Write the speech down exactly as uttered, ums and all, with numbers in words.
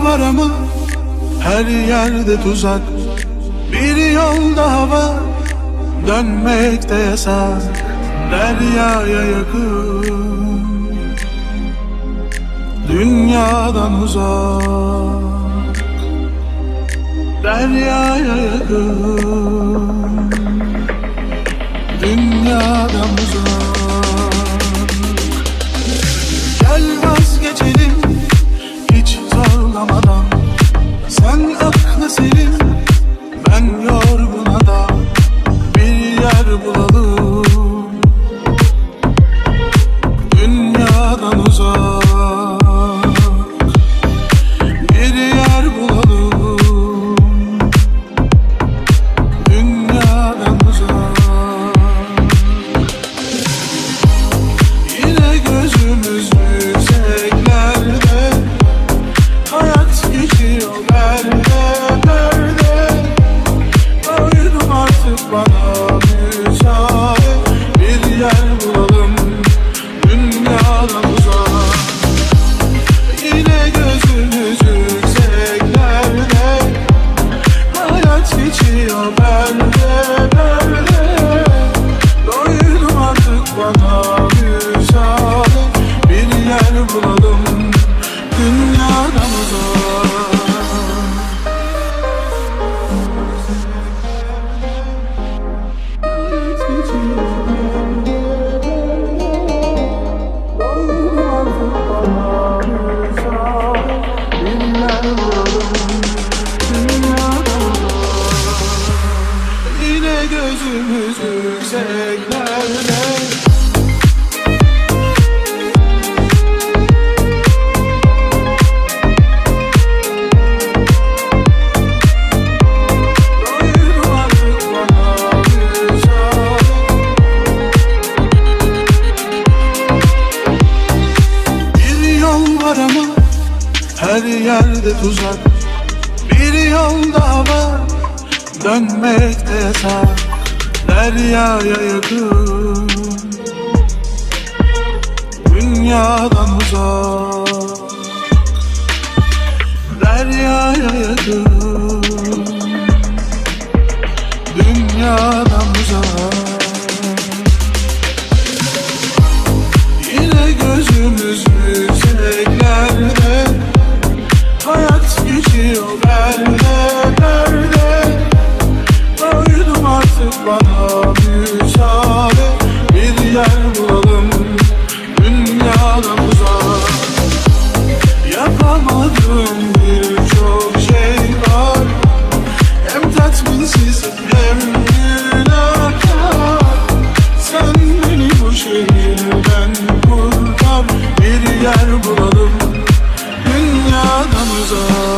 var ama her yerde tuzak. Bir yol daha var, dönmek de yasak. Deryaya yakın, dünyadan uzak. Deryaya yakın, dünyadan uzak. Gel vazgeçelim hiç zorlamadan. Sen aklı selim, ben yorgun adam. Bir yer bulalım, dünyadan uzak. Bir yer bulalım, dünyadan uzak. Yine gözümüz yükseklerde, hayat geçiyor perde perde. Doydum artık, bana müsaade. Bir yer bulalım, dünyadan uzak. Yine gözümüz yükseklerde, hayat geçiyor perde perde. Doydum artık, bana müsaade. Bir yer bulalım, dünyadan uzak. Yine gözümüz yükseklerde. Her yerde tuzak. Bir yol daha var, dönmek de yasak. Deryaya yakın, dünyadan uzak. Deryaya yakın, dünyadan uzak. Yine gözümüz yükseklerde, hayat geçiyor perde perde. Doydum artık, bana müsaade. Bir yer bulalım, dünyadan uzak. Yapamadığım birçok şey var, hem tatminsiz hem günahkar. Sen beni bu şehirden kurtar. Bir yer bulalım, dünyadan uzak.